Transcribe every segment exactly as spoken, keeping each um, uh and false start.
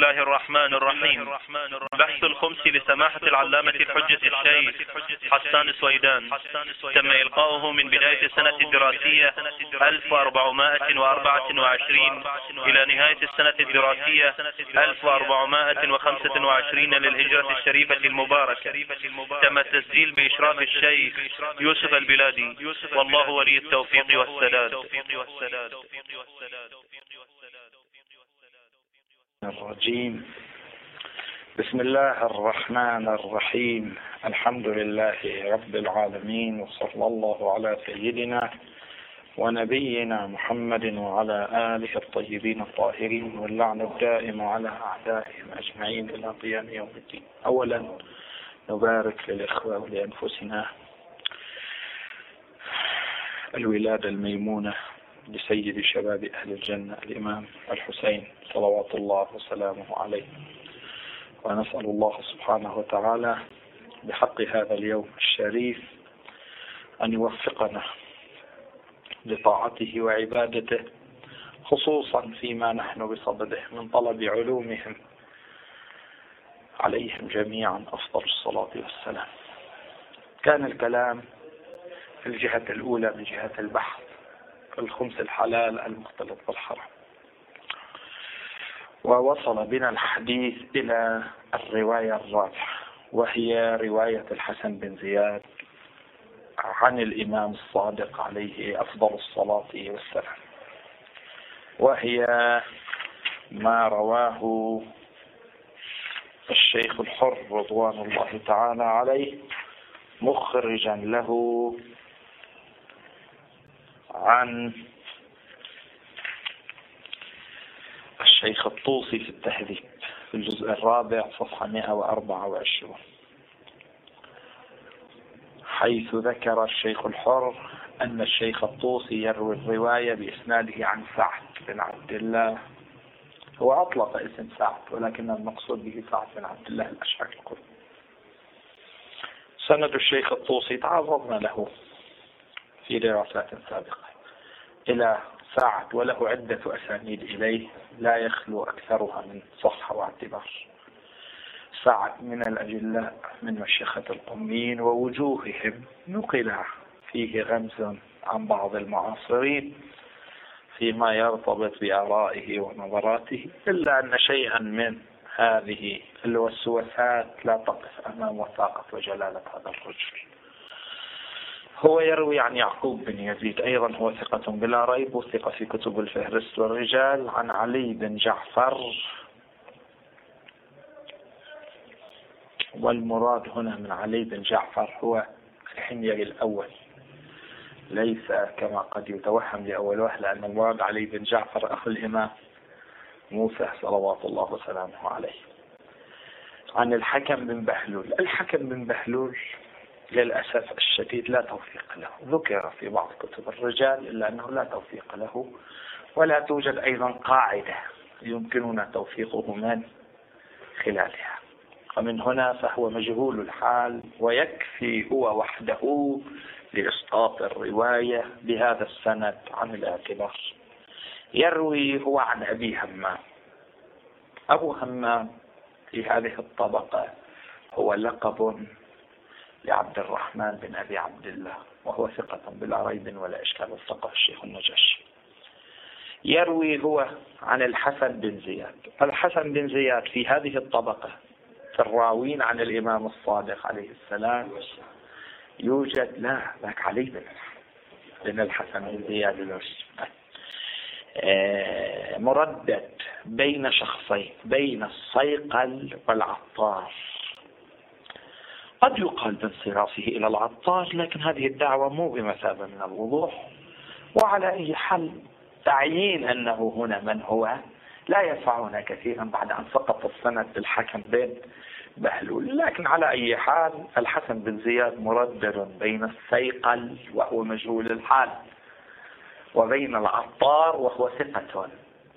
الله الرحمن الرحيم. بحث الخمس لسماحة العلامة الحجة الشيخ حسان السويدان تم إلقاؤه من بداية السنة الدراسية ألف وأربعمائة وأربعة وعشرين إلى نهاية السنة الدراسية ألف وأربعمائة وخمسة وعشرين للهجرة الشريفة المباركة. تم التسجيل بإشراف الشيخ يوسف البلادي، والله ولي التوفيق والسداد. الرجيم. بسم الله الرحمن الرحيم. الحمد لله رب العالمين، وصلى الله على سيدنا ونبينا محمد وعلى آله الطيبين الطاهرين، واللعنة الدائمة على أعدائهم أجمعين إلى قيام يوم الدين. أولا نبارك للإخوة ولأنفسنا الولادة الميمونة لسيد شباب أهل الجنة الإمام الحسين صلوات الله وسلامه عليه، ونسأل الله سبحانه وتعالى بحق هذا اليوم الشريف أن يوفقنا لطاعته وعبادته، خصوصا فيما نحن بصدده من طلب علومهم عليهم جميعا أفضل الصلاة والسلام. كان الكلام في الجهة الأولى من جهة البحث في الخمس الحلال المختلط بالحرام، ووصل بنا الحديث إلى الرواية الرابعة، وهي رواية الحسن بن زياد عن الإمام الصادق عليه أفضل الصلاة والسلام، وهي ما رواه الشيخ الحر رضوان الله تعالى عليه مخرجا له عن الشيخ الطوسي في التهذيب في الجزء الرابع صفحة مئة وأربعة وعشرين، حيث ذكر الشيخ الحر أن الشيخ الطوسي يروي الرواية بإسناده عن سعد بن عبد الله. هو أطلق اسم سعد، ولكن المقصود به سعد بن عبد الله الأشعري القرظي. سند الشيخ الطوسي تعرضنا له في دراسات سابقة إلى سعد، وله عدة أسانيد إليه لا يخلو أكثرها من صحة واعتبار. سعد من الأجلاء من مشيخة القميين، ووجوههم نقل فيه غمز عن بعض المعاصرين فيما يرتبط بآرائه ونظراته، إلا أن شيئا من هذه الوسوسات لا تقف أمام وثاقة وجلالة هذا الرجل. هو يروي عن يعقوب بن يزيد، أيضا هو ثقة بلا ريب، وثقة في كتب الفهرست والرجال، عن علي بن جعفر. والمراد هنا من علي بن جعفر هو الحميري الأول، ليس كما قد يتوهم لأول وهلة أن المراد علي بن جعفر أخو الإمام موسى صلوات الله وسلامه عليه. عن الحكم بن بهلول. الحكم بن بهلول للأسف الشديد لا توثيق له، ذكر في بعض كتب الرجال إلا أنه لا توثيق له، ولا توجد أيضا قاعدة يمكننا توثيقه من خلالها، ومن هنا فهو مجهول الحال، ويكفي هو وحده لإسقاط الرواية بهذا السند عن الاعتبار. يروي هو عن أبي همام. أبو همام في هذه الطبقة هو لقب لعبد الرحمن بن أبي عبد الله، وهو ثقة بلا ريب ولا إشكال، وثقه الشيخ النجاشي. يروي هو عن الحسن بن زياد. الحسن بن زياد في هذه الطبقة في الراوين عن الإمام الصادق عليه السلام يوجد لا ذاك علي بن لأن الحسن بن زياد مردد بين شخصين، بين الصيقل والعطار. قد يقال بانصرافه إلى العطار، لكن هذه الدعوة مو بمثابة من الوضوح. وعلى أي حال تعيين أنه هنا من هو لا ينفعنا كثيرا بعد أن سقط السند بالحكم بن بهلول، لكن على أي حال الحسن بن زياد مردد بين الصيقل وهو مجهول الحال، وبين العطار وهو ثقة،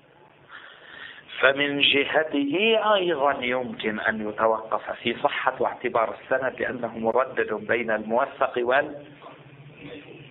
فمن جهته أيضا يمكن أن يتوقف في صحة واعتبار السند، لأنه مردد بين الموثق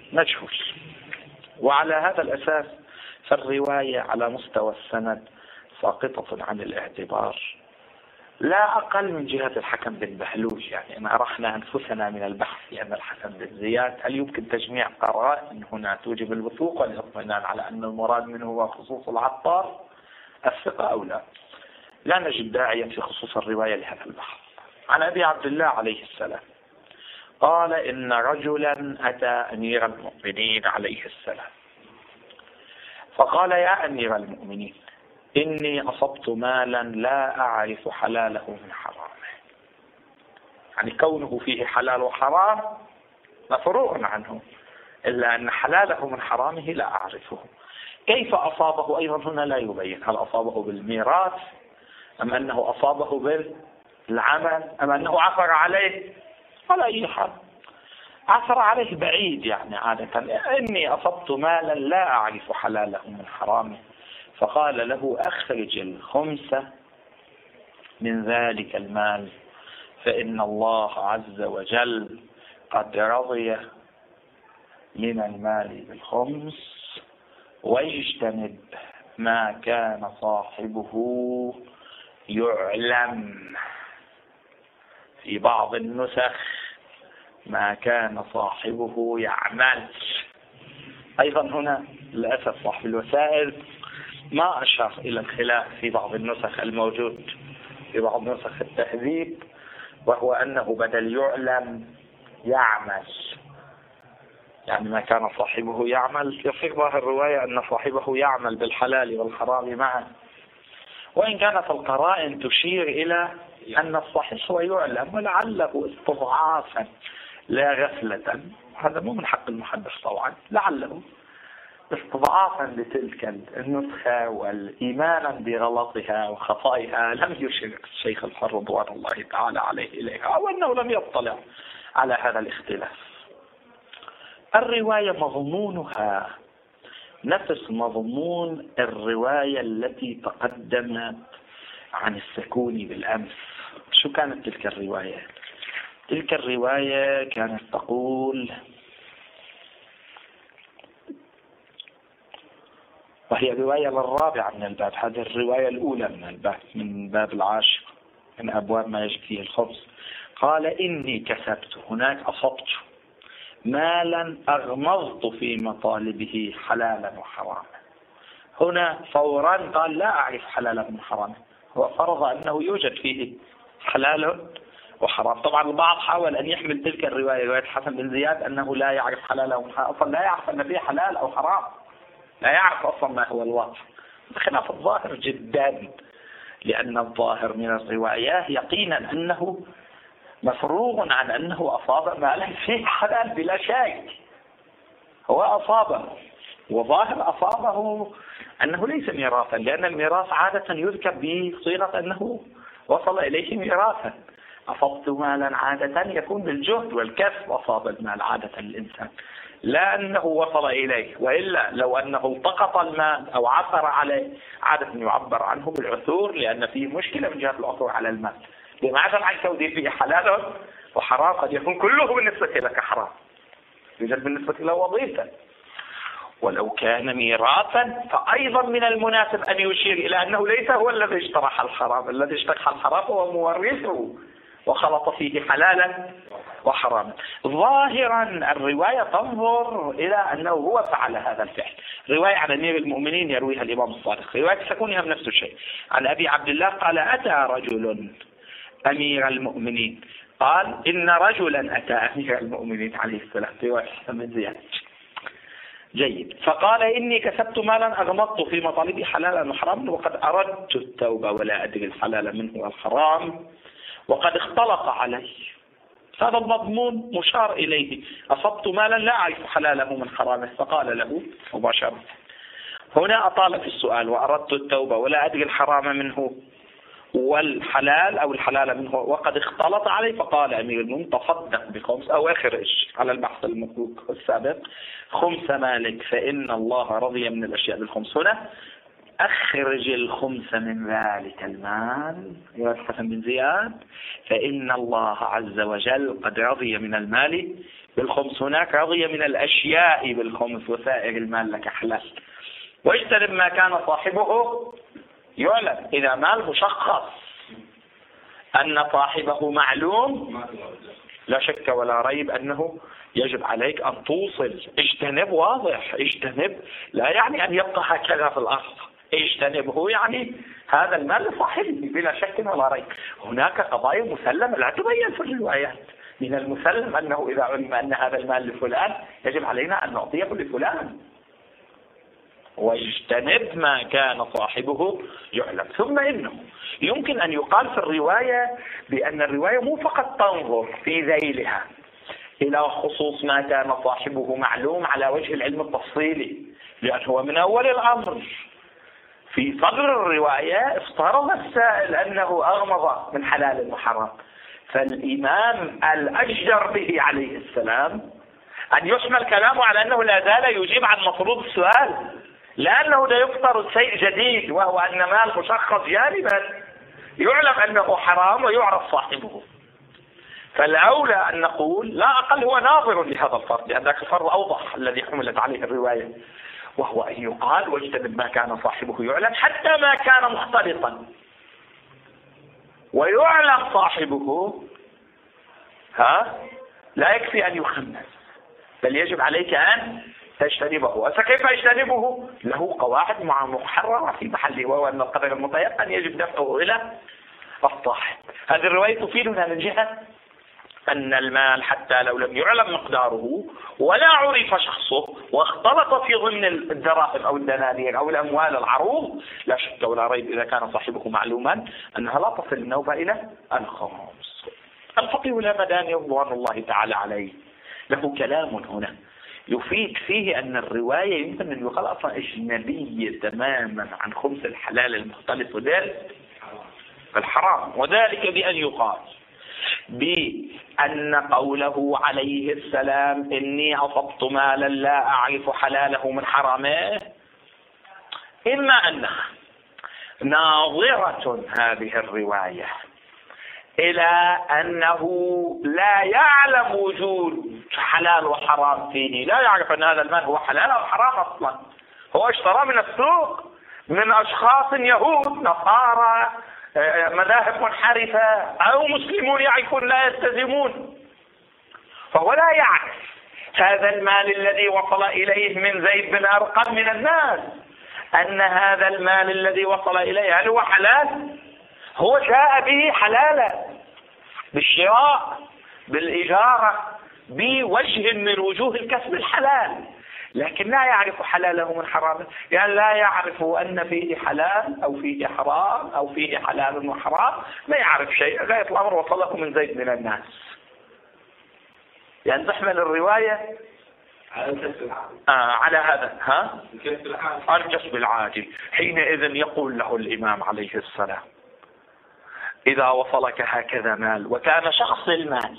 والمجهول. وعلى هذا الأساس فالرواية على مستوى السند ساقطة عن الاعتبار، لا أقل من جهة الحكم بن بهلوج. يعني إن أرحنا أنفسنا من البحث في أن الحكم بن زياد هل يمكن تجميع قرائن هنا توجب الوثوق والاطمئنان على أن المراد منه هو خصوص العطار الثقة أو لا، لا نجد داعيا في خصوص الرواية لهذا البحث. عن أبي عبد الله عليه السلام قال إن رجلا أتى أمير المؤمنين عليه السلام فقال يا أمير المؤمنين إني أصبت مالا لا أعرف حلاله من حرامه. يعني كونه فيه حلال وحرام مفروغ عنه، إلا أن حلاله من حرامه لا أعرفه. كيف أصابه أيضا هنا لا يبين، هل أصابه بالميراث أم أنه أصابه بالعمل أم أنه عثر عليه؟ على أي حال عثر عليه بعيد، يعني عادة إني أصبت مالا لا أعرف حلاله من حرامه. فقال له أخرج الخمس من ذلك المال فإن الله عز وجل قد رضي من المال بالخمس، واجتنب ما كان صاحبه يعلم. في بعض النسخ ما كان صاحبه يعمل. أيضا هنا للأسف صاحب الوسائل ما أشار إلى الخلاف في بعض النسخ الموجود في بعض نسخ التهذيب، وهو أنه بدل يعلم يعمل، يعني ما كان صاحبه يعمل. يصير ظاهر الرواية أن صاحبه يعمل بالحلال والحرام معا، وإن كانت القرائن تشير إلى أن الصحيح هو يعلم، ولعله استضعافا لا غفلة، هذا مو من حق المحدث طبعا، لعله استضعافا لتلك النسخة والإيمانا بغلطها وخطئها لم يشر الشيخ الحر رضوان الله تعالى عليه إليها، أو أنه لم يطلع على هذا الاختلاف. الرواية مضمونها نفس مضمون الرواية التي تقدمت عن السكوني بالأمس. شو كانت تلك الرواية؟ تلك الرواية كانت تقول، وهي رواية للرابعة من الباب، هذه الرواية الأولى من الباب، من باب العاشر من أبواب ما يجب فيه الخبز. قال إني كسبت، هناك أصبت مالا أغمضت في مطالبه حلالا وحراما. هنا فورا قال لا أعرف حلالا من حراما، هو فرض أنه يوجد فيه حلال وحرام. طبعا البعض حاول أن يحمل تلك الرواية، رواية حسن بن زياد، أنه لا يعرف حلالا وحراما، أصلا لا يعرف أن فيه حلال أو حرام، لا يعرف أصلا ما هو الواقع، بخلاف الظاهر جدا، لأن الظاهر من الرواية يقينا أنه مفروغ عن أنه أصاب مالا فيه حلال بلا شك، هو أصابه، وظاهر أصابه أنه ليس ميراثا، لأن الميراث عادة يذكر بصيغة أنه وصل إليه ميراثا. أصبت مالا عادة يكون بالجهد والكسب، أصاب المال عادة الإنسان، لا أنه وصل إليه، وإلا لو أنه التقط المال أو عثر عليه عادة يعبر عنه بالعثور، لأن فيه مشكلة من جهة العثور على المال. لماذا عن كونه فيه حلال وحرام قد يكون كله بالنسبة لك حرام، يوجد بالنسبة له وظيفة. ولو كان ميراثا فأيضا من المناسب أن يشير إلى أنه ليس هو الذي اشترح الحرام، الذي اشترح الحرام هو مورثه وخلط فيه حلالا وحراما. ظاهرا الرواية تنظر إلى أنه هو فعل هذا الفعل. رواية عن أمير المؤمنين يرويها الإمام الصادق، رواية سكونها نفس الشيء. عن أبي عبد الله قال أتى رجل أمير المؤمنين، قال إن رجلا أتى أمير المؤمنين عليه السلام، رواية من زياد. جيد. فقال إني كسبت مالا أغمضت في مطالبي حلالا وحراما، وقد أردت التوبة ولا أدري الحلال منه والحرام، وقد اختلط علي. هذا المضمون مشار إليه، أصبت مالا لا أعرف حلاله من حرامه. فقال له مباشرة، هنا أطال في السؤال، وأردت التوبة ولا أدري الحرام منه والحلال أو الحلال منه، وقد اختلط عليه. فقال أمير المؤمنين تصدق بخمس، أو اخرج على البحث المطلوب السابق خمس مالك فإن الله رضي من الأشياء بالخمس. هنا أخرج الخمس من ذلك المال، رواية حسن بن زياد، فإن الله عز وجل قد رضي من المال بالخمس. هناك رضي من الأشياء بالخمس، وسائر المال لك حلال. واجتنب ما كان صاحبه يعلم. إذا مال مشخص أن صاحبه معلوم لا شك ولا ريب أنه يجب عليك أن توصل. اجتنب واضح، اجتنب لا يعني أن يبقى هكذا في الأرض، اجتنبه يعني هذا المال لصاحبه بلا شك ولا ريب. هناك قضايا مسلمة لا تبين في الروايات، من المسلم أنه إذا علم أن هذا المال لفلان يجب علينا أن نعطيه لفلان، واجتنب ما كان صاحبه يعلم. ثم إنه يمكن أن يقال في الرواية بأن الرواية مو فقط تنظر في ذيلها إلى خصوص ما كان صاحبه معلوم على وجه العلم التفصيلي، لأنه من أول الأمر في صدر الرواية افترض السائل أنه أغمض من حلال وحرام، فالإمام الأجدر به عليه السلام أن يحمل كلامه على أنه لا زال يجيب عن مفروض السؤال، لأنه لا يفترض شيء جديد وهو أن مال مشخص جانبا يعلم أنه حرام ويعرف صاحبه. فالأولى أن نقول لا أقل هو ناظر لهذا الفرض، لأن ذاك الفرض أوضح الذي حملت عليه الرواية، وهو أن يقال واجتنب ما كان صاحبه يعلم حتى ما كان مختلطا ويعلم صاحبه، ها لا يكفي أن يخمس، بل يجب عليك أن تجتنبه. فكيف يجتنبه؟ له قواعد مع محررة في محله، وهو أن القدر المتيقن يجب دفعه إلى الصاحب. هذه الرواية تفيدنا من جهة أن المال حتى لو لم يعلم مقداره ولا عرف شخصه واختلط في ضمن الدراهم أو الدنانير أو الأموال العروض، لا شك ولا ريب إذا كان صاحبه معلوما أنها لا تصل النوبة إلى الخمس. الفقيه الهمداني رضوان الله تعالى عليه له كلام هنا يفيد فيه أن الرواية يمكن أن يقال أصلا أجنبية تماما عن خمس الحلال المختلط بالحرام، وذلك بأن يقال بأن قوله عليه السلام إني أصبت مالا لا أعرف حلاله من حرامه، إما أنها ناظرة هذه الرواية إلى أنه لا يعلم وجود حلال وحرام فيه، لا يعرف أن هذا المال هو حلال أو حرام أصلا، هو اشترى من السوق من أشخاص يهود نصارى مذاهب منحرفة أو مسلمون يعرفون لا يلتزمون، فهو لا يعرف هذا المال الذي وصل إليه من زيد بن أرقم من الناس، أن هذا المال الذي وصل إليه هل هو حلال؟ هو جاء به حلالا بالشراء بالإجارة بوجه من وجوه الكسب الحلال، لكن لا يعرف حلاله من حرامه، يعني لا يعرف أن فيه حلال أو فيه حرام أو فيه حلال وحرام، ما يعرف شيء، غاية الأمر وصله من زيد من الناس. يعني تحمل الرواية آه على هذا ها الكسب العاجل. حينئذ يقول له الإمام عليه السلام إذا وصلك هكذا مال وكان شخص المال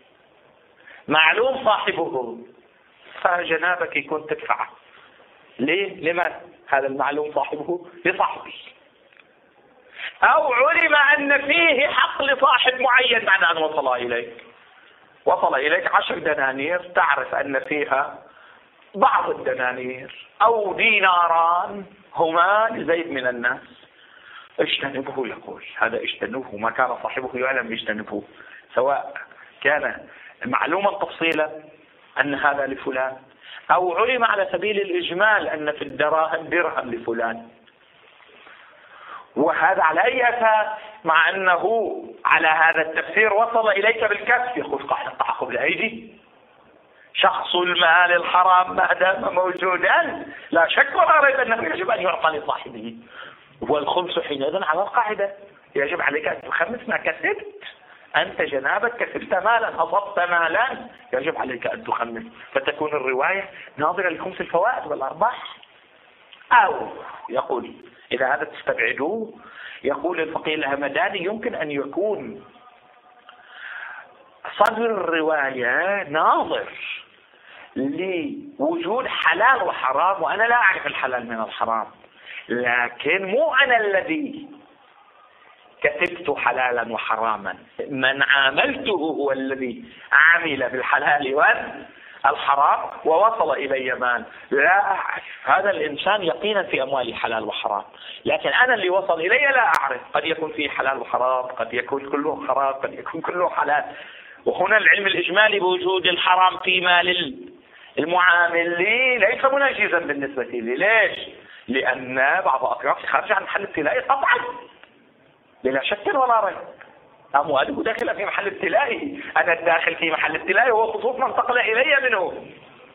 معلوم صاحبه فجنابك يكون تدفعه. ليه؟ لمن هذا المعلوم صاحبه؟ لصاحبه. أو علم أن فيه حق لصاحب معين بعد أن وصل إليك، وصل إليك عشر دنانير تعرف أن فيها بعض الدنانير أو ديناران هما لزيد من الناس، اجتنبه. يقول هذا اجتنبه، ما كان صاحبه يعلم اجتنبه، سواء كان معلوما تفصيلا أن هذا لفلان أو علم على سبيل الإجمال أن في الدراهم درهم لفلان. وهذا على أي أساس؟ مع أنه على هذا التفسير وصل إليك بالكسب. يقول قاعدة تعاقب الأيدي، شخص المال الحرام ما دام موجودا لا شك ولا ريب أنه يجب أن يعطى لصاحبه، والخمس حينئذ على القاعدة يجب عليك أن تخمس ما كسبت. أنت جنابك كسبت مالا، أصبت مالا، يجب عليك أن تخمس، فتكون الرواية ناظرة لخمس الفوائد والأرباح. أو يقول إذا هذا تستبعدوه، يقول الفقيه الهمداني يمكن أن يكون صدر الرواية ناظر لوجود حلال وحرام، وأنا لا أعرف الحلال من الحرام، لكن مو أنا الذي كتبت حلالا وحراما، من عاملته هو الذي عمل بالحلال الحرام ووصل إلي مال لا أعرف. هذا الإنسان يقينا في أموالي حلال وحرام، لكن أنا اللي وصل إلي لا أعرف، قد يكون فيه حلال وحرام، قد يكون كله حرام، قد يكون كله حلال. وهنا العلم الإجمالي بوجود الحرام في مال المعامل لي ليس مناجزا بالنسبة لي. ليش؟ لأن بعض أطرافه خارج عن محل ابتلائي قطعا بلا شك ولا ريب. أمواله داخلة في محل ابتلائي، أنا الداخل في محل ابتلائي وهو خصوص ما انتقل إلي منه.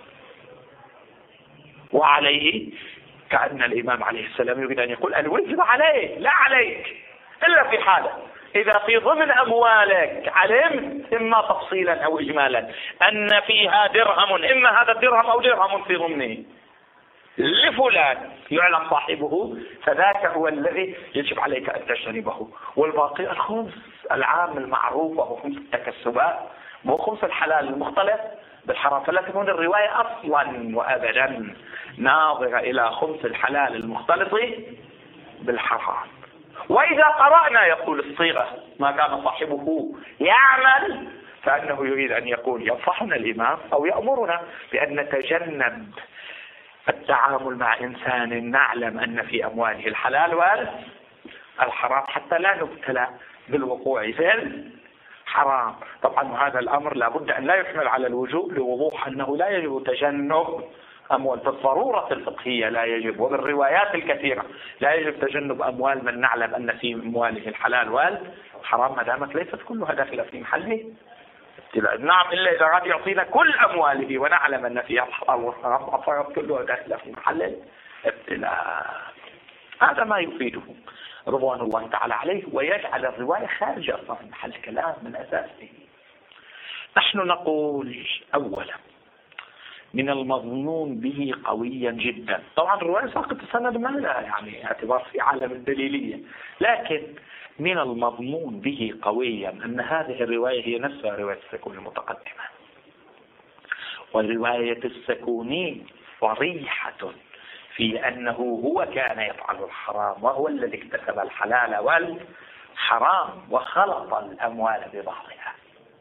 وعليه كأن الإمام عليه السلام يريد أن يقول الوزر عليه لا عليك، إلا في حالة إذا في ضمن أموالك علمت إما تفصيلا أو إجمالا أن فيها درهم، إما هذا الدرهم أو درهم في ضمنه لفلان يعلم صاحبه، فذاك هو الذي يجب عليك أن تجتنبه. والباقي الخمس العام المعروف وهو خمس التكسبات، مو خمس الحلال المختلف بالحرام. فلا تكون الرواية أصلا وأبدا ناظرة إلى خمس الحلال المختلط بالحرام. وإذا قرأنا يقول الصيغة ما كان صاحبه يعمل، فأنه يريد أن يقول ينصحنا الإمام أو يأمرنا بأن نتجنب التعامل مع إنسان نعلم أن في أمواله الحلال والحرام حتى لا نبتلى بالوقوع في الحرام. طبعا هذا الأمر لابد أن لا يحمل على الوجوب لوضوح أنه لا يجب تجنب أموال بالضرورة الفقهية، لا يجب، وبالروايات الكثيرة لا يجب تجنب أموال من نعلم أن في أمواله الحلال والحرام ما دامت ليست كلها داخلة في محله ابتلاء. نعم، إلا إذا راد يعطينا كل أمواله ونعلم أن فيها الحلال والحرام فصارت كلها داخلة في محل ابتلاء. هذا ما يفيده رضوان الله تعالى عليه، ويجعل الرواية خارج أصلا محل كلام من أساسه. نحن نقول أولا من المظنون به قويا جدا، طبعا الرواية ساقط السند ما لها يعني اعتبار في عالم الدليلية، لكن من المضمون به قويا أن هذه الرواية هي نفسها رواية السكون المتقدمة. والرواية السكوني صريحة في أنه هو كان يفعل الحرام وهو الذي اكتسب الحلال والحرام وخلط الأموال ببعضها.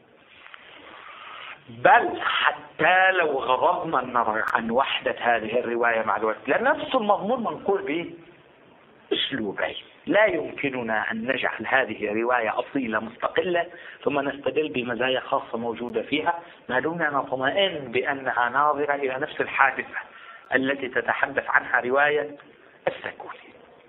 بل حتى لو غضضنا النظر عن وحدة هذه الرواية مع الوقت، لأن نفس المضمون منقول بأسلوبين، لا يمكننا أن نجعل هذه رواية أصيلة مستقلة ثم نستدل بمزايا خاصة موجودة فيها ما دون نطمئن بأنها ناظرة إلى نفس الحادثة التي تتحدث عنها رواية السكوني.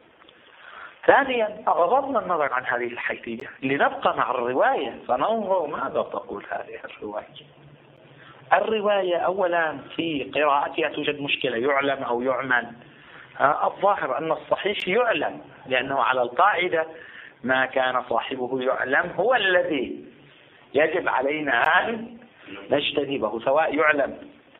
ثانيا غضضنا النظر عن هذه الحيثية لنبقى مع الرواية فننظر ماذا تقول هذه الرواية. الرواية أولا في قراءتها توجد مشكلة، يعلم أو يعمل. الظاهر أن الصحيح يعلم، لأنه على القاعدة ما كان صاحبه يعلم هو الذي يجب علينا أن نجتنبه، سواء يعلم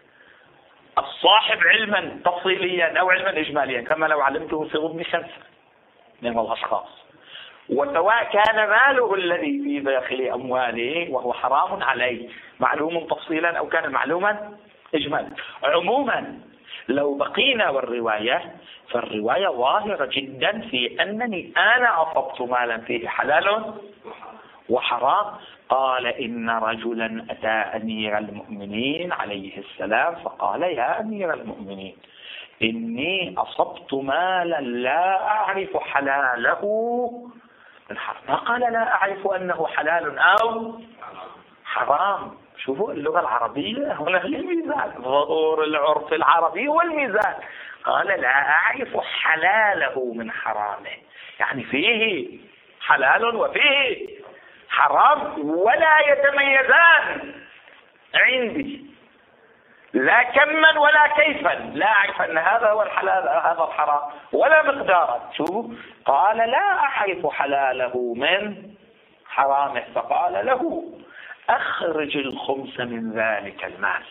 الصاحب علما تفصيليا أو علما إجماليا، كما لو علمته في ضمن خمسة من الأشخاص، وسواء كان ماله الذي في داخل أمواله وهو حرام عليه معلوم تفصيلا أو كان معلوما إجمالا. عموما لو بقينا والرواية، فالرواية ظاهرة جدا في أنني أنا أصبت مالا فيه حلال وحرام. قال إن رجلا أتى أمير المؤمنين عليه السلام فقال يا أمير المؤمنين إني أصبت مالا لا أعرف حلاله من حرام. ما قال لا أعرف أنه حلال أو حرام. شوفوا اللغة العربية هنا الميزان، ظهور العرف العربي والميزان. قال لا أعرف حلاله من حرامه، يعني فيه حلال وفيه حرام ولا يتميزان عندي، لا كما ولا كيفا، لا أعرف أن هذا هو الحلال هذا الحرام ولا مقدارا. شو قال لا أعرف حلاله من حرامه، فقال له أخرج الخمس من ذلك المال.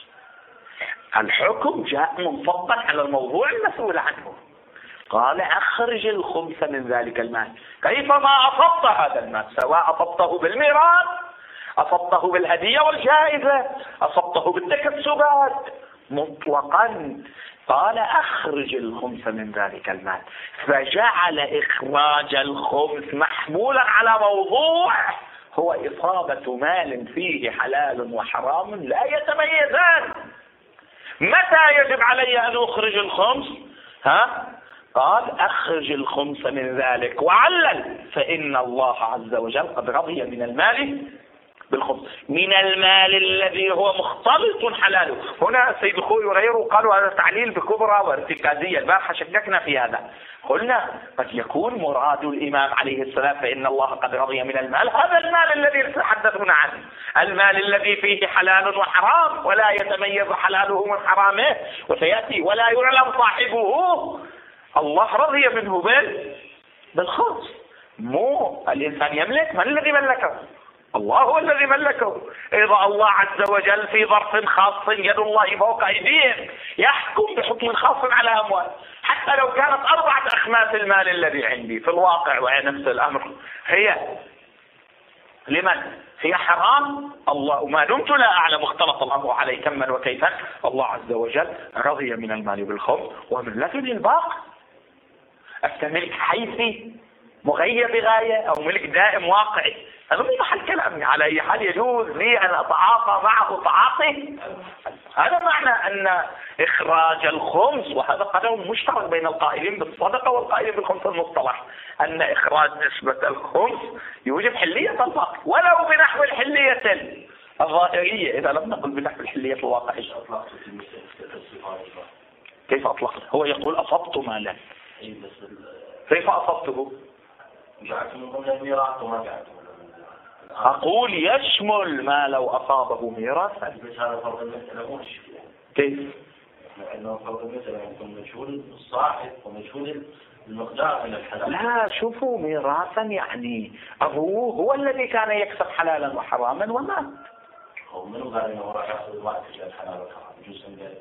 الحكم جاء منفضا على الموضوع المسؤول عنه، قال أخرج الخمس من ذلك المال. كيفما أصبت هذا المال، سواء أصبته بالميراث، أصبته بالهدية والجائزة، أصبته بالتكسبات، مطلقا قال أخرج الخمس من ذلك المال. فجعل إخراج الخمس محمولا على موضوع هو إصابة مال فيه حلال وحرام لا يتميزان متى يجب علي أن أخرج الخمس؟ ها؟ قال أخرج الخمس من ذلك، وعلل فإن الله عز وجل قد رضي من المال بالخمس، من المال الذي هو مختلط حلاله. هنا السيد الخوئي وغيره قالوا هذا تعليل بكبرى وارتكازية، البارحة شككنا في هذا، قلنا قد يكون مراد الإمام عليه السلام فإن الله قد رضي من المال هذا المال الذي تحدثنا عنه، المال الذي فيه حلال وحرام ولا يتميز حلاله من حرامه، وسيأتي ولا يعلم صاحبه، الله رضي منه بالخمس. مو الإنسان يملك، من الذي ملكه؟ الله هو الذي ملكه. إذا الله عز وجل في ظرف خاص يد الله فوق أيديهم يحكم بحكم خاص على أموال، حتى لو كانت أربعة أخماس المال الذي عندي في الواقع وهي نفس الأمر هي لمن؟ هي حرام، الله ما دمت لا أعلم اختلط الأمر علي كما وكيفا، الله عز وجل رضي من المال بالخمس ومن لكن الباقي أستملك حيثي مغيب غاية أو ملك دائم واقعي، هذا في محل كلام. على أي حال يجوز لي أن أتعاطى معه تعاطي، هذا معنى أن إخراج الخمس، وهذا قدم مشترك بين القائلين بالصدقة والقائلين بالخمس المصطلح، أن إخراج نسبة الخمس يوجب حلية الباقي ولو بنحو الحلية الظاهرية، إذا لم نقل بنحو الحلية الواقعية. كيف أطلقت؟ هو يقول أصبت مالا، كيف أصبته؟ أقول يشمل ما لو أصابه ميراثا. كيف؟ لأنه فرض مثلا يكون مجهول الصاحب ومجهول المقدار من الحلال. لا شوفوا، ميراثا يعني أبوه هو الذي كان يكسب حلالا وحراما ومات. هو منو قال إنه راح يأخذ الوقت في الحلال والحرام؟ جزء من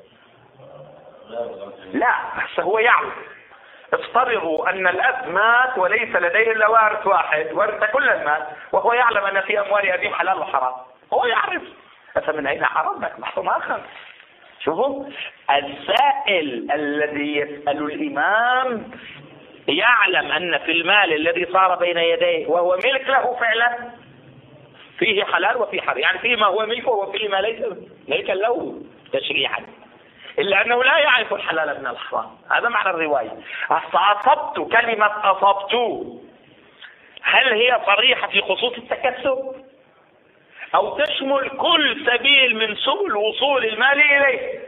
لا بس هو يعرف. افترضوا أن الأب مات وليس لديه إلا وارث واحد ورث كل المال، وهو يعلم أن في أموال أبيه حلال وحرام، هو يعرف فمن أين حرام؟ لك بحث آخر. شوفوا، السائل الذي يسأل الإمام يعلم أن في المال الذي صار بين يديه وهو ملك له فعلا فيه حلال وفيه حرام، يعني فيه ما هو ملكه وفيه ما ليس ملكا له تشريعا، إلا أنه لا يعرف الحلال من الحرام. هذا معنى الرواية. أصبت، كلمة أصبت هل هي صريحة في خصوص التكسب أو تشمل كل سبيل من سبل وصول المال إليه؟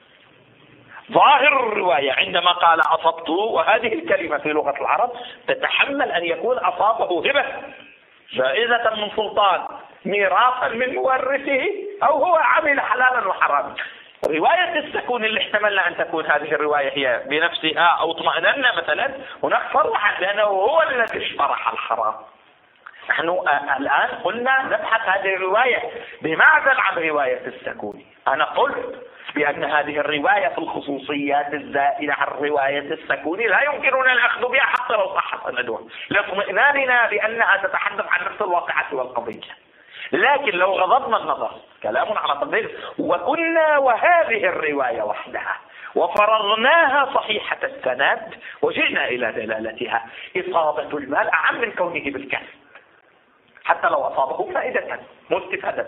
ظاهر الرواية عندما قال أصبت، وهذه الكلمة في لغة العرب تتحمل أن يكون أصابه هبة جائزة من سلطان، ميراثا من مورثه، أو هو عمل حلالا وحراما. رواية السكون اللي احتملنا أن تكون هذه الرواية هي بنفسها أو اطمأننا مثلا، هناك فرح لأنه هو الذي اشترح الحرام. نحن الآن قلنا نبحث هذه الرواية بمعزل عن رواية السكون. أنا قلت بأن هذه الرواية في الخصوصيات الزائدة عن رواية السكون لا يمكننا الأخذ بها حتى لو صح سندها، لاطمئناننا بأنها تتحدث عن نفس الواقعة والقضية. لكن لو غضضنا النظر، كلام على تقدير، وقلنا وهذه الرواية وحدها وفرضناها صحيحة السند وجئنا إلى دلالتها، إصابة المال أعم من كونه بالكسب، حتى لو أصابه فائدة مستفادة،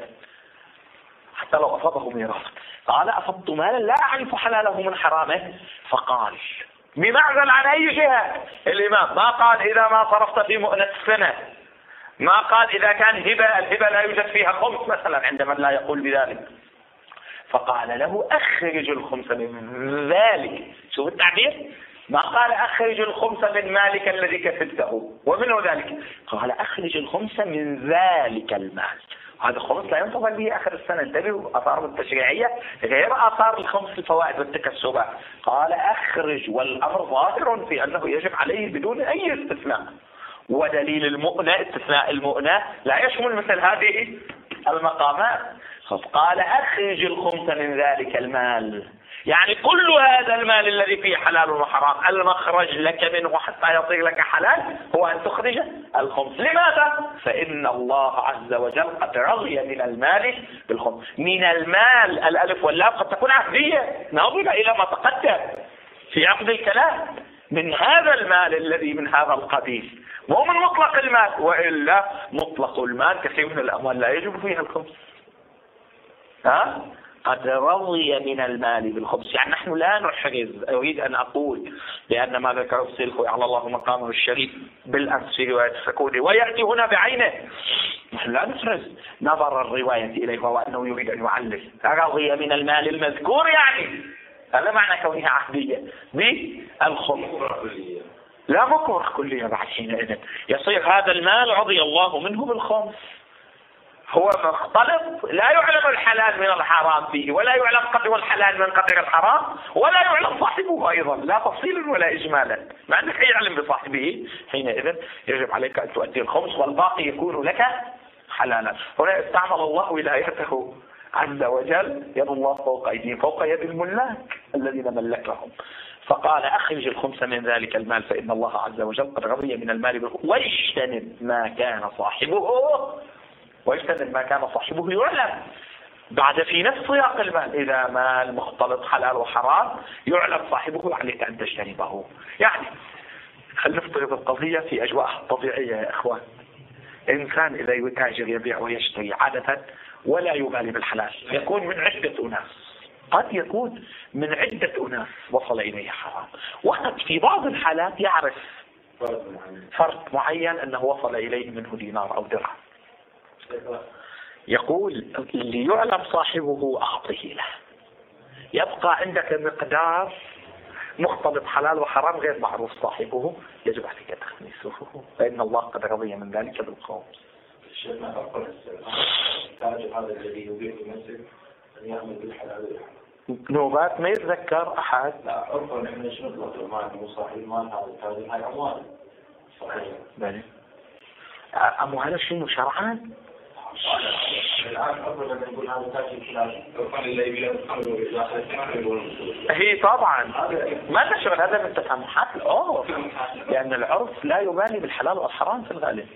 حتى لو أصابه ميراث. قال أصبت مالا لا أعرف حلاله من حرامه، فقال بمعزل عن أي جهة. الإمام ما قال إذا ما صرفت في مؤنة السنة، ما قال إذا كان هبة، الهبة لا يوجد فيها خمس مثلا عندما لا يقول بذلك، فقال له أخرج الخمس من ذلك. شوف التعبير، ما قال أخرج الخمس من مالك الذي كسبته ومنه ذلك، قال أخرج الخمس من ذلك المال. هذا الخمس لا ينتظر به آخر السنة. انتبهوا، آثار التشريعية غير آثار الخمس الفوائد والتكسبات. قال أخرج، والأمر ظاهر في أنه يجب عليه بدون أي استثناء، ودليل المؤنة استثناء المؤنة لا يشمل مثل هذه المقامات. قال أخرج الخمس من ذلك المال، يعني كل هذا المال الذي فيه حلال وحرام، المخرج لك منه حتى يصير لك حلال هو أن تخرج الخمس. لماذا؟ فإن الله عز وجل قد رضي من المال بالخمس. من المال، الألف واللام قد تكون عهدية ناظرة إلى ما تقدم في عقد الكلام، من هذا المال الذي من هذا القبيل، مو من مطلق المال، وإلا مطلق المال كثير من الأموال لا يجب فيها الخمس. ها؟ قد رضي من المال بالخمس. يعني نحن لا نحرز. أريد أن أقول لأن ما ذكر السلف على الله مقامه الشريف بالأمس في رواية السكوني ويأتي هنا بعينه، نحن لا نحرز نظر الرواية إليه وهو أنه يريد أن يعلل رضي من المال المذكور، يعني هذا معنى كونها عهدية بالخمس، لا مكره كلية. بعد حينئذ يصير هذا المال رضي الله منه بالخمس، هو مختلط، لا يعلم الحلال من الحرام فيه، ولا يعلم قدر الحلال من قدر الحرام، ولا يعلم صاحبه أيضا، لا تفصيلا ولا إجمالا. مع أنك يعلم بصاحبه حينئذ يجب عليك أن تؤدي الخمس والباقي يكون لك حلالا. هنا استعمل الله ولايته عز وجل، يد الله فوق أيديهم، فوق يد الملاك الذين ملكهم، فقال أخرج الخمس من ذلك المال فإن الله عز وجل قد رضي من المال بالخمس، واجتنب ما كان صاحبه واجتنب ما كان صاحبه يعلم. بعد في نفس سياق المال، إذا مال مختلط حلال وحرام يعلم صاحبه عليك أن تجتنبه. يعني خلينا نفترض القضية في أجواءها الطبيعية يا إخوان. إنسان إذا يتاجر يبيع ويشتري عادة ولا يبالي بالحلال، يكون من عدة أناس، قد يكون من عدة أناس وصل إليه حرام، وقد في بعض الحالات يعرف فرد معين أنه وصل إليه منه دينار أو درهم، يقول ليعلم صاحبه أعطه له، يبقى عندك مقدار مختلط حلال وحرام غير معروف صاحبه، يجب عليك تخميسه فإن الله قد رضي من ذلك بالخمس. شيخنا أقول التاجر هذا الذي يبيع المسجد أن يعمل بالحلال والحرام. نوبات ما يتذكر أحد. لا عرفا نحن نشرط المال مو صاحب المال هذا التاجر هاي أموال. صحيح. بلى. أموال شنو شرعان؟ الآن أفضل أن نقول هذا تاجر فلان وقال اللي يبيع الخمر ويداخل الثمن يقول. هي طبعا ما تشغل هذا من التسامحات العرف، لأن العرف لا يبالي بالحلال والحرام في الغالب.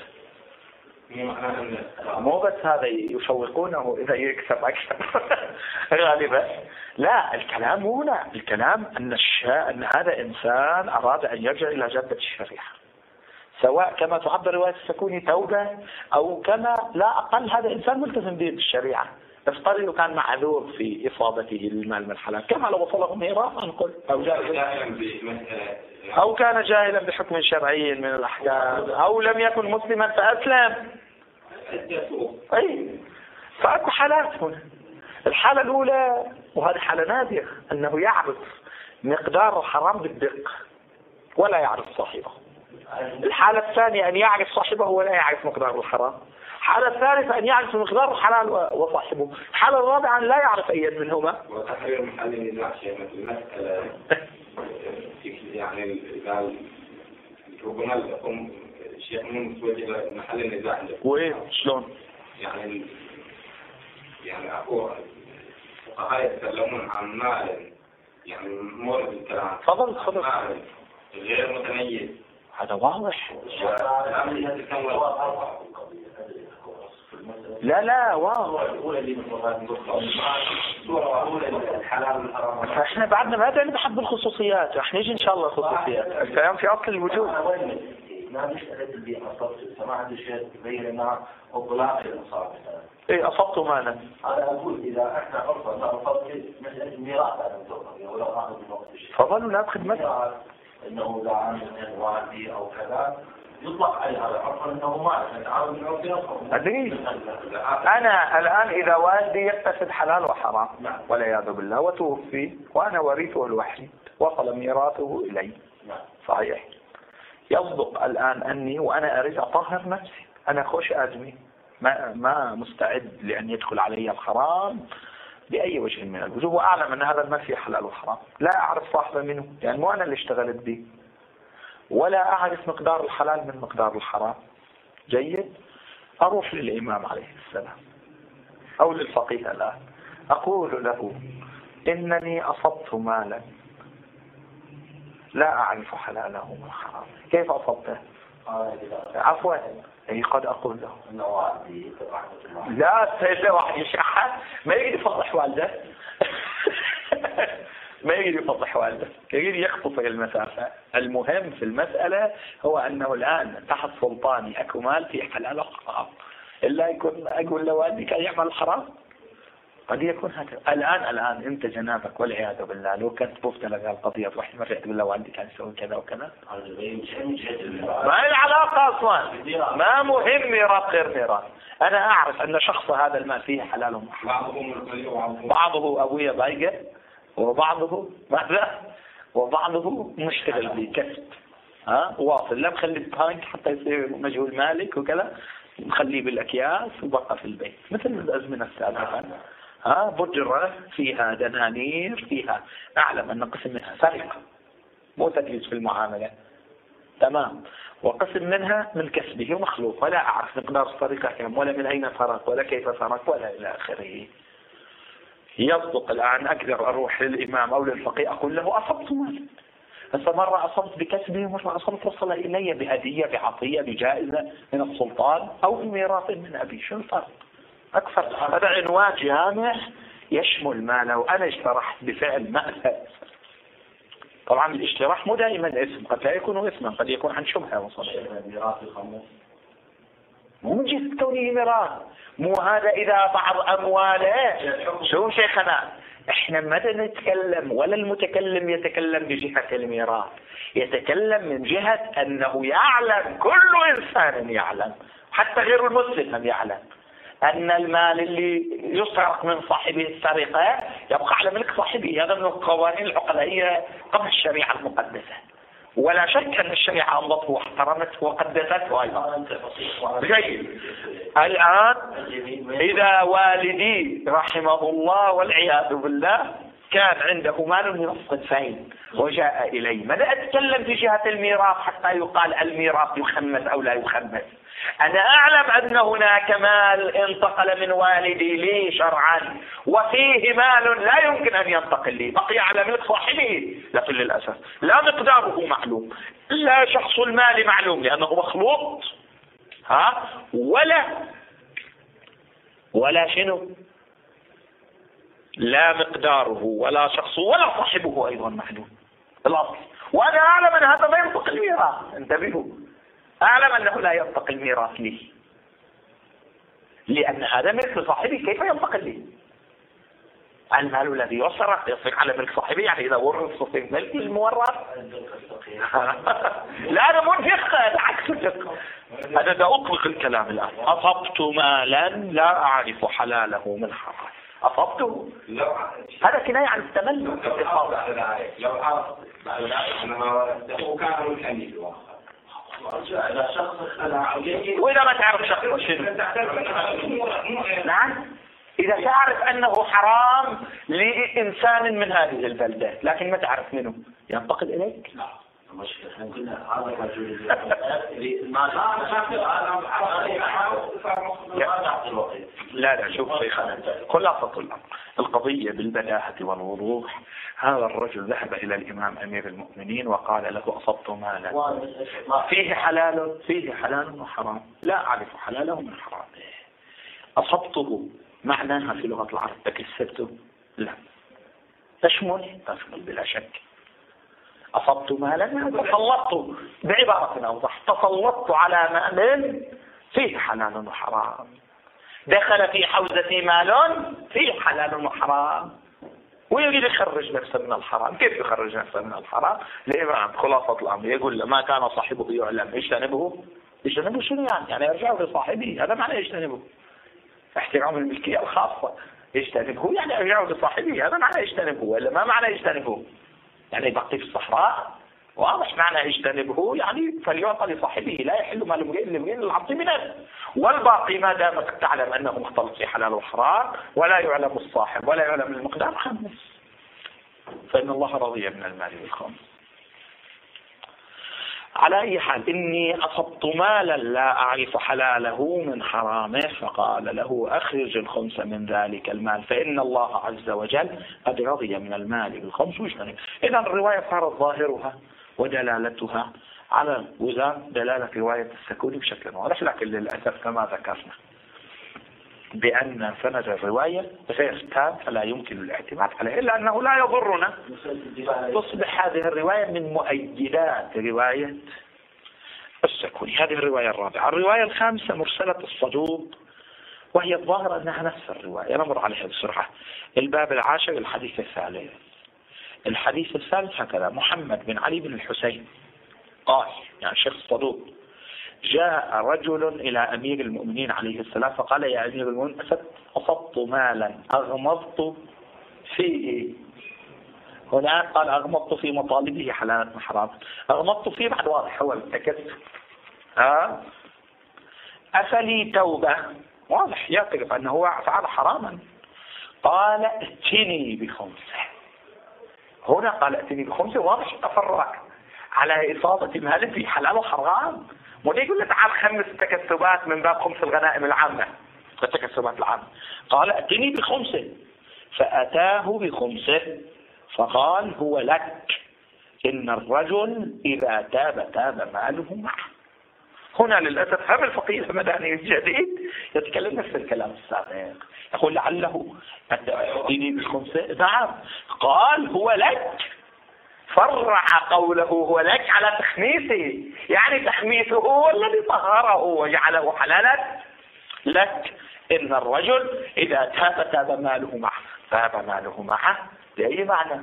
مو بس هذا يشوقونه إذا يكسب أكثر غالبا. لا، الكلام هنا الكلام أن الشاء أن هذا إنسان أراد أن يرجع إلى جادة الشريعة، سواء كما تعبر رواية السكوني توبة أو كما لا أقل هذا إنسان ملتزم به بالشريعة. افترض كان معذور في إصابته للمال من الحلال كما لو وصله ميراثا نقول، أو أو كان جاهلا بحكم شرعي من الأحكام، أو لم يكن مسلما فأسلم. أي فأكو حالات هنا. الحالة الأولى وهذه حالة نادرة أنه يعرف مقدار الحرام بالدقة ولا يعرف صاحبه. الحالة الثانية أن يعرف صاحبه ولا يعرف مقدار الحرام. الحالة الثالثة أن يعرف مقدار الحلال وصاحبه. الحالة الرابعة أن لا يعرف أي منهما. وتحرير محل النزاع شيء المسألة يعني قال ربنا لكم شيء مو متوجه محل النزاع. وين شلون؟ يعني يعني أقوى فقهاء يتكلمون عن مال يعني مورد الكلام. تفضل تفضل. غير متميز. هذا واضح. لا لا واضح. احنا بعدنا ما بدنا نبحث بالخصوصيات، رح نيجي ان شاء الله الخصوصيات. الكلام في اصل الوجود. ما مسألة اللي أصبت سماحة الشيخ بين أنها إطلاق الإنصاف. إيه أصبت مالا؟ أنا أقول إذا إحنا عرفنا ما أصبت مسألة الميراث أنا أتوقع ولو أخذ بوقت الشيخ. فضلوا لا خدمة. إنه إذا عن والدي أو كذا يطلق عليه هذا عرفا إنه مال نتعامل من عرفه. أدري. أنا الآن إذا والدي يقتصد حلال وحرام والعياذ بالله وتوفي وأنا وريثه الوحيد وصل ميراثه إلي. صحيح. يصدق الآن أني وأنا أريد أطهر نفسي، أنا خوش آدمي ما ما مستعد لأن يدخل علي الحرام بأي وجه من الوجوه، وأعلم أن هذا المال فيه حلال وحرام، لا أعرف صاحبه منه، يعني مو أنا اللي اشتغلت به، ولا أعرف مقدار الحلال من مقدار الحرام. جيد. أروح للإمام عليه السلام أو للفقيه الآن أقول له إنني أصبت مالا لا أعرف حلاله من حرام، كيف أصبته؟ عفوا أي قد أقول له لا سيدة واحد يشرحها ما يريد يفضح والده ما يريد يفضح والده، يريد يختصر المسافة. المهم في المسألة هو أنه الآن تحت سلطاني أكو مال في حلال وحرام، إلا يكون أقول لوالدي كان يعمل الحرام قد يكون هكذا. الآن الآن أنت جنابك والعياذ بالله لو كنت مبتلى بهالقضية تروح مرة تقول له والدي كان يسوي كذا وكذا، ما هي العلاقة أصلا، ما مهم ميراث غير ميراث. أنا أعرف أن شخص هذا المال فيه حلال وحرام، بعضه أبويا بايقة وبعضه ماذا وبعضه مشتغل بكسب ها واصل، لا مخلي البنك حتى يصير مجهول مالك وكذا، مخليه بالأكياس وبقى في البيت مثل الأزمنة السابقة. ها بجرة فيها دنانير فيها، أعلم أن قسم منها سرقة مو تدليس في المعاملة تمام، وقسم منها من كسبه ومخلوق، ولا أعرف مقدار السرقة كم ولا من أين سرق ولا كيف سرق ولا إلى آخره. يصدق الآن أقدر أروح للإمام أو للفقيه أقول له أصبت مالا، هسه مرة أصبت بكسبه ومرة أصبت وصل إلي بهدية بعطية بجائزة من السلطان أو بميراث من أبي، شو الفرق؟ أكثر. هذا عنوان جامع يشمل ماله، وأنا اشترحت بفعل مأثر. طبعا الاشتراح مو دائما اسم، قد لا يكون اسما، قد يكون عن شبهة وصلة. مو من جهة كونه ميراث، مو هذا إذا بعض أمواله. شو شيخنا احنا متى نتكلم ولا المتكلم يتكلم بجهة الميراث، يتكلم من جهة أنه يعلم، كل إنسان يعلم حتى غير المسلم يعلم أن المال اللي يسرق من صاحبه السرقة يبقى على ملك صاحبه. هذا من القوانين العقلائية قبل الشريعة المقدسة، ولا شك أن الشريعة أمضته واحترمته وقدسته أيضا. جيد. الآن إذا والدي رحمه الله والعياذ بالله كان عنده مال من الصنفين وجاء إلي، ماذا أتكلم في جهة الميراث حتى يقال الميراث يخمس أو لا يخمس؟ أنا أعلم أن هناك مال انتقل من والدي لي شرعا وفيه مال لا يمكن أن ينتقل لي، بقي على ملك صاحبه، لكن للأسف لا مقداره معلوم، لا شخص المال معلوم لأنه مخلوط، ها ولا ولا شنو لا مقداره ولا شخصه ولا صاحبه أيضا معلوم الأصل. وأنا أعلم أن هذا ما ينطق الميراث، انتبهوا، أعلم أنه لا ينطق الميراث لي لأن هذا ملك صاحبي، كيف ينطق لي؟ المال الذي يسرق يصير على ملك صاحبي، يعني إذا ورث في ملك المورث. لا أنا منفق، هذا عكس الفقه. أنا دا أطلق الكلام الآن. أصبت مالا لا أعرف حلاله من حرام، أصبته هذا كناية عن التملك. لو عرفت أنما ورثته كان ملكا وإذا ما تعرف شخص شنو؟ نعم إذا تعرف أنه حرام لإنسان من هذه البلدة لكن ما تعرف منه، ينتقد إليك؟ لا لا شوف شيخنا، خلاصة الأمر القضية بالبداهة والوضوح. هذا الرجل ذهب إلى الإمام أمير المؤمنين وقال له أصبت مالا فيه حلال فيه حلال وحرام، لا أعرف حلاله من حرامه. أصبته معناها في لغة العرب تكسبته؟ لا، تشمل تشمل بلا شك. أصبت مالا تسلطت، بعبارة أوضح تسلطت على مال فيه حلال وحرام، دخل في حوزتي مال فيه حلال وحرام ويريد يخرج نفسه من الحرام. كيف يخرج نفسه من الحرام؟ الإمام خلاصة الأمر يقول له ما كان صاحبه يعلم يجتنبه. يجتنبه شنو يعني؟ يعني يرجعه لصاحبه، هذا معنى يجتنبه، احترام الملكية الخاصة. يجتنبه يعني يرجعه لصاحبه، هذا معنى يجتنبه، ولا ما معنى يجتنبه؟ يعني يبقي في الصحراء، واضح معنى يجتنبه يعني فليعطى لصاحبه، لا يحل مال امرئ لامرئ العبد منه، والباقي ما دامت تعلم انه مختلط في حلال وحرام ولا يعلم الصاحب ولا يعلم المقدار خمس، فإن الله رضي من المال بالخمس. على أي حال إني أصبت مالا لا أعرف حلاله من حرامه، فقال له أخرج الخمس من ذلك المال فإن الله عز وجل قد رضي من المال بالخمس وجنه. إذا الرواية صارت ظاهرها ودلالتها على وزان دلالة رواية السكوني بشكل واضح، لكن للأسف كما ذكرنا بأن سند الرواية غير تام فلا يمكن الاعتماد عليه، إلا أنه لا يضرنا. تصبح هذه الرواية من مؤيدات رواية السكوني. هذه الرواية الرابعة. الرواية الخامسة مرسلة الصدوق وهي الظاهرة أنها نفس الرواية. نمر عليها بسرعة. الباب العاشر الحديث الثالث. الحديث الثالث هكذا: محمد بن علي بن الحسين قال، يعني الشيخ الصدوق: جاء رجل إلى أمير المؤمنين عليه السلام فقال: يا أمير المؤمنين، أصبت مالا أغمضت فيه. هنا قال أغمضت في مطالبه حلال وحرام. أغمضت فيه بعد واضح، هو التكسب. ها أفلي توبة؟ واضح يعترف أنه هو فعل حراما. قال: ائتني بخمسة. هنا قال ائتني بخمسة، واضح تفرق على إصابة مال في حلال وحرام. وليه يقول له تعال خمس تكسبات من باب خمس الغنائم العامة، التكسبات العامة. قال: ائتني بخمسة. فأتاه بخمسة فقال: هو لك، إن الرجل إذا تاب تاب ماله معه. هنا للأسف هم الفقيه المدني الجديد يتكلم نفس الكلام السابق، يقول: لعله ائتني بخمسة. نعم، قال: هو لك، فرع قوله هو لك على تخميسه، يعني تخميسه هو الذي طهره وجعله حلالا لك. إن الرجل إذا تاب تاب ماله معه. تاب ماله معه لأي معنى؟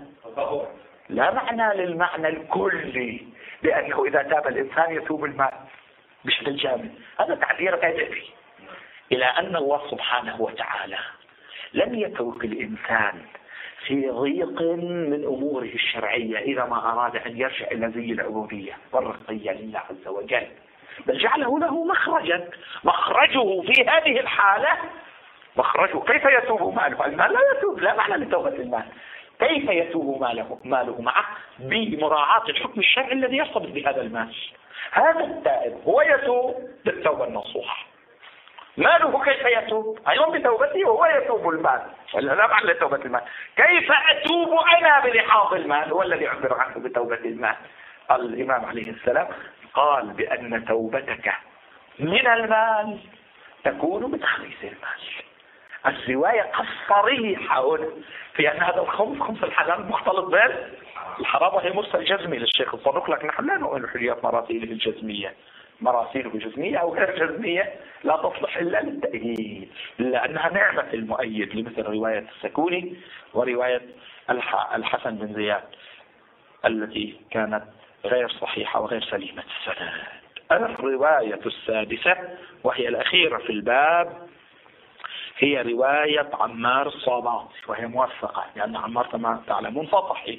لا معنى للمعنى الكلي، لأنه إذا تاب الإنسان يتوب المال بشكل جامد. هذا تعبير أدبي إلى أن الله سبحانه وتعالى لم يترك الإنسان في ضيق من أموره الشرعية إذا ما أراد أن يرجع إلى زي العبودية والرقية لله عز وجل، بل جعله له مخرجا. مخرجه في هذه الحالة مخرجه كيف يتوب ماله. المال لا يتوب، لا معنى لتوبة المال. كيف يتوب ماله ماله معه؟ بمراعاة الحكم الشرعي الذي يرتبط بهذا المال. هذا التائب هو يتوب بالتوبة النصوحة. ماله كيف يتوب؟ أيضا بتوبته وهو يتوب المال، ولا لا معنى لتوبة المال. كيف أتوب أنا بلحاظ المال؟ هو الذي عبر عنه بتوبة المال. الإمام عليه السلام قال بأن توبتك من المال تكون بتخليص المال. الرواية الصريحة في أن هذا الخمس خمس الحلال مختلط بين الحرام، وهي مرسل جزمي للشيخ الصدوق، لكن نحن لا نؤمن بحجيات مراسيله الجزمية. مراسيله جزمية أو غير جزمية لا تصلح إلا للتأييد، لأنها نعمة المؤيد، لمثل رواية السكوني ورواية الحسن بن زياد التي كانت غير صحيحة وغير سليمة السند. الرواية السادسة وهي الأخيرة في الباب هي رواية عمار الصابات، وهي موثقة لأن عمار كما تعلمون فطحي.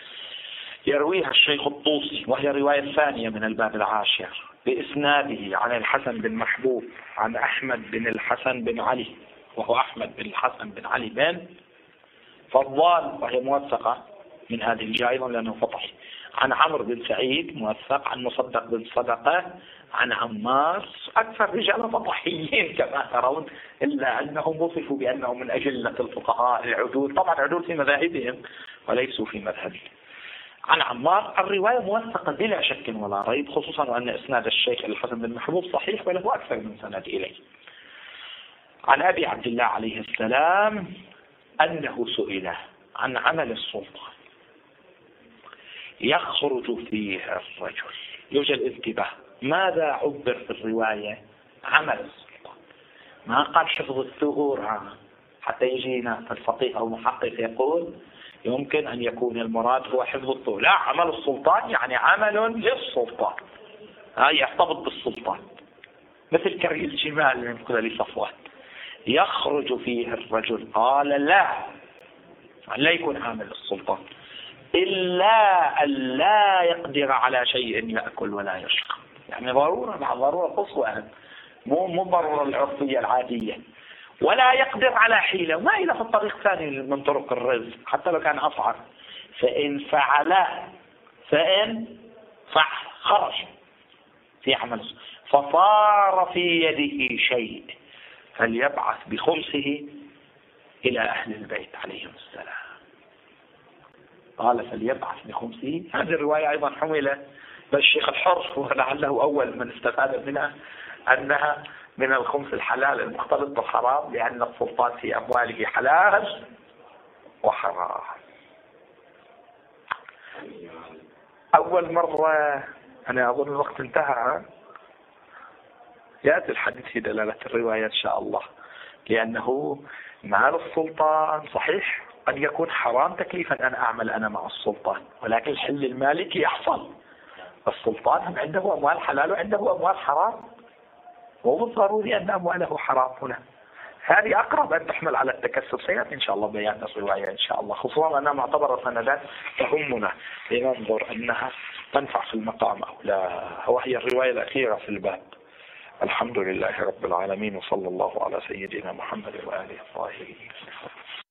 يرويها الشيخ الطوسي، وهي رواية الثانية من الباب العاشر بإسناده عن الحسن بن محبوب عن أحمد بن الحسن بن علي، وهو أحمد بن الحسن بن علي بن فضال، وهي موثقة من هذه الجهة أيضا لأنه فطحي. عن عمرو بن سعيد موثق، عن مصدق بن صدقة، عن عمار. أكثر رجال فطحيين كما ترون، إلا أنهم وصفوا بأنهم من أجلة الفقهاء العدول، طبعا عدول في مذاهبهم وليسوا في مذهبهم. عن عمار الرواية موثقة بلا شك ولا ريب، خصوصا وأن إسناد الشيخ الحسن بن محبوب صحيح وله أكثر من سند إليه. عن أبي عبد الله عليه السلام أنه سئل عن عمل السلطان يخرج فيه الرجل. يوجد انتباه، ماذا عبر في الرواية؟ عمل السلطان، ما قال حفظ الثغور، حتى يجينا الفقيه أو محقق يقول يمكن أن يكون المراد هو حفظ الثغور. لا، عمل السلطان يعني عمل للسلطان، هاي يحتفظ بالسلطان، مثل كري الجمال من قبل صفوان. يخرج فيه الرجل، قال لا، لا يكون عامل السلطان إلا أن لا يقدر على شيء يأكل ولا يشرب، يعني ضرورة مع ضرورة قصوى، مو مو ضرورة العرفية العادية. ولا يقدر على حيلة، وما إلى في الطريق ثاني من طرق الرزق حتى لو كان أصعب. فإن فعل فإن فعل خرج في عمل فصار في يده شيء فليبعث بخمسه إلى أهل البيت عليهم السلام. قال فليبعث بخمسه. هذه الرواية أيضا حملة بالشيخ الحر، ولعله أول من استفاد منها أنها من الخمس الحلال المختلط بالحرام، لأن السلطان في أمواله حلال وحرام. أول مرة أنا أظن الوقت انتهى، يأتي الحديث في دلالة الرواية إن شاء الله. لأنه مال السلطان صحيح قد يكون حرام تكليفا أن أعمل أنا مع السلطان، ولكن الحل المالكي يحصل. السلطان هم عنده أموال حلال وعنده أموال حرام، مو بالضروري أن أمواله حرام هنا. هذه أقرب أن تحمل على التكسب. سيأتي إن شاء الله بيان الرواية إن شاء الله، خصوصا أنها معتبرة سندا تهمنا لننظر أنها تنفع في المقام أو لا، وهي الرواية الأخيرة في الباب. الحمد لله رب العالمين، وصلى الله على سيدنا محمد وآله الطاهرين.